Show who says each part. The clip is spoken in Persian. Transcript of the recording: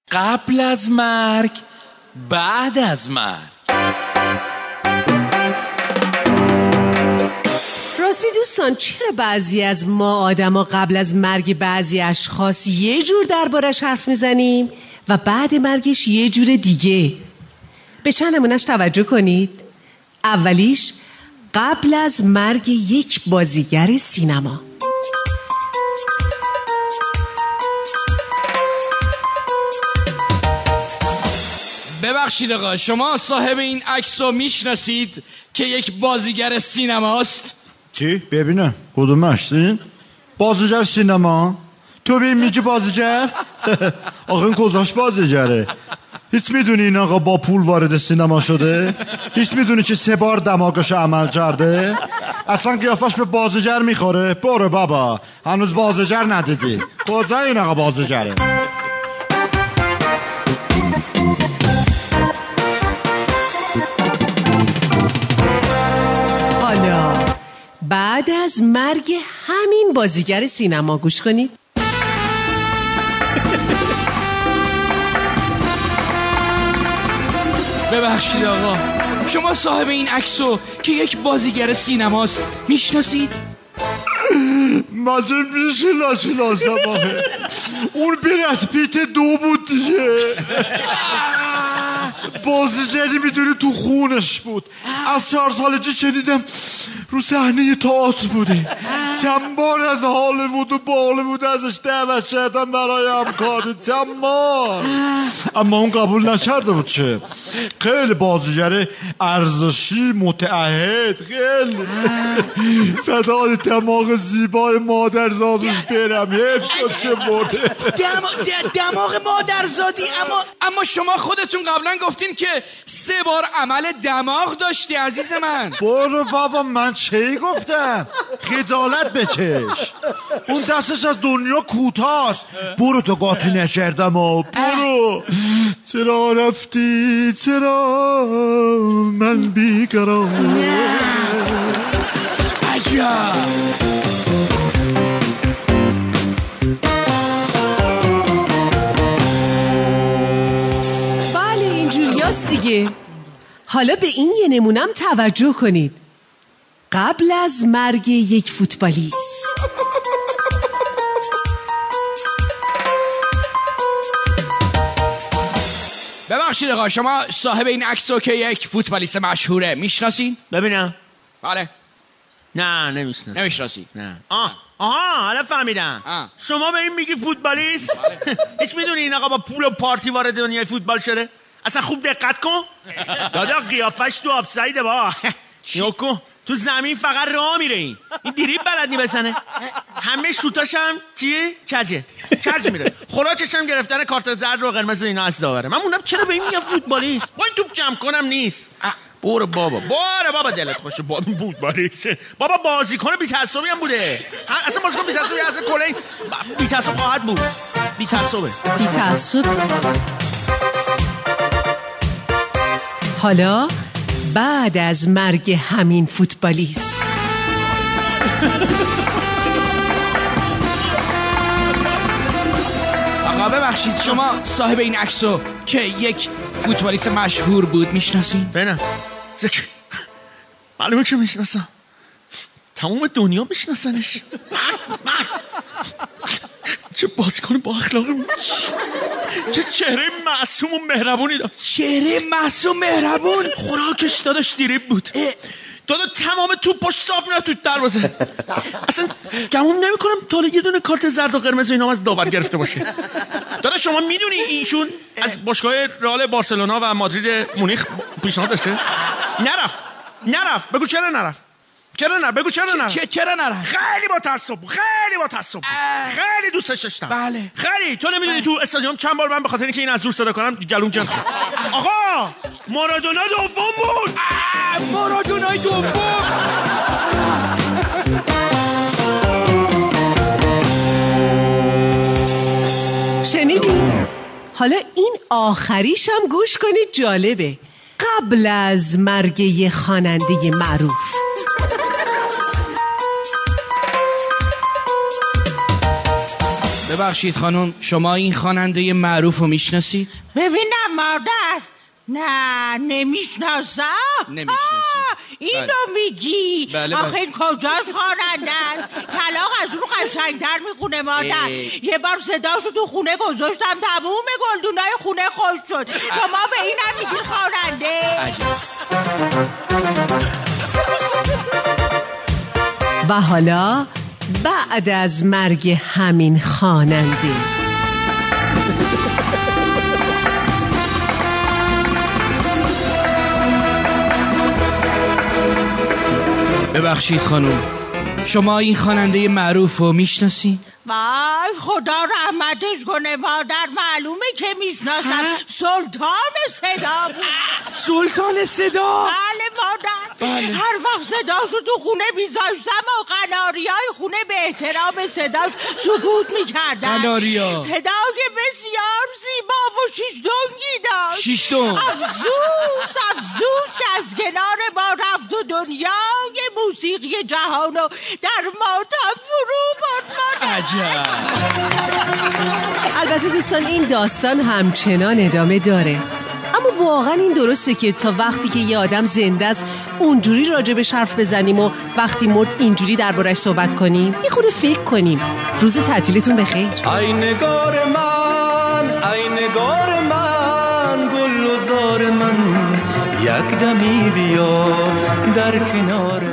Speaker 1: قبل از مرگ، بعد از مرگ.
Speaker 2: راستی دوستان، چرا بعضی از ما آدما قبل از مرگ بعضی اشخاص یه جور دربارش حرف میزنیم و بعد مرگش یه جور دیگه؟ به چند نمونه‌اش توجه کنید. اولیش قبل از مرگ یک بازیگر سینما.
Speaker 1: ببخشید آقا، شما صاحب این عکسو میشناسید که یک بازیگر سینماست؟
Speaker 3: چی؟ ببینم کدوم هستین؟ بازیگر سینما؟ تو بیم میگی بازیگر؟ آقا این کجاش بازیگره؟ هیچ میدونی این آقا با پول وارد سینما شده؟ هیچ میدونی که 3 بار دماغش عمل کرده؟ اصلا قیافش به بازیگر میخوره؟ برو بابا، هنوز بازیگر ندیدی. کجا این آقا بازیگره؟
Speaker 2: حالا بعد از مرگ همین بازیگر سینما گوش کنید.
Speaker 1: ببخشید آقا، شما صاحب این عکسو که یک بازیگر سینماست میشناسید؟
Speaker 3: مجه میشه لازم آقه، اون برد پیت 2 بود دیگه. بازیگری میدونی تو خونش بود. از 4 سالگی شنیدم رو صحنه تئاتر بوده. چند بار از هالیوود و بالیوود ازش دعوت کردم برای همکاری، چند بار، اما اون قبول نکرده بود. چه خیلی بازیگر ارزشی، متعهد، خیلی فدای دماغ زیبای مادرزادش برم. حیف چه مرده
Speaker 1: دماغ مادرزادی. اما شما خودتون قبلا گفتین که 3 بار عمل دماغ داشتی عزیز من.
Speaker 3: برو بابا، من چی گفتم؟ خجالت بکش، اون دستش از دنیا کوتاست. برو تو قاطی نکردم و برو. چرا رفتی، چرا من بیقرار؟
Speaker 1: نه عجب.
Speaker 2: بله اینجوریاست دیگه. حالا به این یه نمونم توجه کنید. قبل از مرگ یک فوتبالیست.
Speaker 1: ببخشید آقا، شما صاحب این عکسو که یک فوتبالیست مشهوره میشناسین؟
Speaker 4: ببینم.
Speaker 1: بله.
Speaker 4: نه
Speaker 1: نمیشناسی؟
Speaker 4: نه. آها حالا فهمیدم. شما به این میگی فوتبالیست؟ هیچ میدونی این آقا با پول و پارتی وارد دنیای فوتبال شده؟ اصلا خوب دقت کن. دادا قیافش تو آفسایده با. نوکو تو زمین فقط راه میره. این دریبل بلد نی بزنه. همه شوتاش هم چیه؟ کج میره. خوراکش هم گرفتن کارت زرد و قرمز اینا از داوره. من موندم چرا به این میگم فوتبالیست؟ با این توپ جمع کنم نیست. برو بابا دلت خوشه. فوتبالیست بابا بازیکن بی‌تعصبی هم بوده. اصلا بازیکن بی‌تعصبی اصلا کلا بی‌تعصب خواهد بود. بی‌تعصب.
Speaker 2: حالا بعد از مرگ همین فوتبالیست.
Speaker 1: آقا ببخشید، شما صاحب این عکسو که یک فوتبالیست مشهور بود میشناسین؟
Speaker 4: ببینم. معلومه که میشناسم. تمام دنیا میشناسنش. چه بازیکن با اخلاقی بود. چه چهره معصوم و مهربونی داشت.
Speaker 1: چهره معصوم مهربون.
Speaker 4: خوراکش داداش دریبل بود. دادا تمام توپاش صاف میاد تو دروازه. اصلا گمون نمیکنم تا یه دونه کارت زرد و قرمز اینا از داور گرفته باشه. دادا شما میدونی ایشون از باشگاه رئال بارسلونا و مادرید مونیخ پیشنهاد داشته؟ نرفت. بگو چرا نرفت. بگو چرا نرفت.
Speaker 1: چرا نرفت؟
Speaker 4: خیلی با تعصب. خیلی دوستش داشتم.
Speaker 1: بله.
Speaker 4: خیلی. تو نمیدونی تو استادیوم چند بار من به خاطر اینکه این از زور صدا کنم گلوم جن خورد. آقا مارادونا دوم بود.
Speaker 1: مارادونای دوم.
Speaker 2: شنیدین؟ حالا این آخریش هم گوش کنید، جالبه. قبل از مرگ یه خواننده معروف.
Speaker 1: ببخشید خانم، شما این خواننده معروف رو میشناسید؟
Speaker 5: ببینم مادر، نه نمیشناسم. اینو میگی؟
Speaker 1: بله.
Speaker 5: آخه این کجاش خواننده است؟ کلاغ از اون قشنگتر میخونه مادر. یه بار صداشو تو خونه گذاشتم، تموم گلدونای خونه خوش شد. شما به اینم میگی خواننده؟
Speaker 2: و حالا بعد از مرگ همین خواننده،
Speaker 1: ببخشید خانم، شما این خواننده معروف رو میشناسید؟
Speaker 5: وای خدا رحمتش کنه مادر، معلومه که میشناسم. سلطان صدا بود.
Speaker 1: سلطان صدا؟
Speaker 5: بله مادر. هر وقت صداشو تو خونه میذاشتم و قناریای خونه به احترام صداش سکوت میکردن.
Speaker 1: قناریا
Speaker 5: صدای بسیار زیبا و شیشدونگی داشت.
Speaker 1: شیشدونگ؟
Speaker 5: افزوز که از کنار ما رفت و دنیای موسیقی جهانو در ماتم فرو برد مادر.
Speaker 2: البته دوستان این داستان همچنان ادامه داره، اما واقعا این درسته که تا وقتی که یه آدم زنده است اونجوری راجبش حرف بزنیم و وقتی مرد اینجوری دربارش صحبت کنیم؟ یه خورده فکر کنیم. روز تعطیلتون بخیر.
Speaker 6: ای نگار من گل و زار من، یک دمی بیا در کنار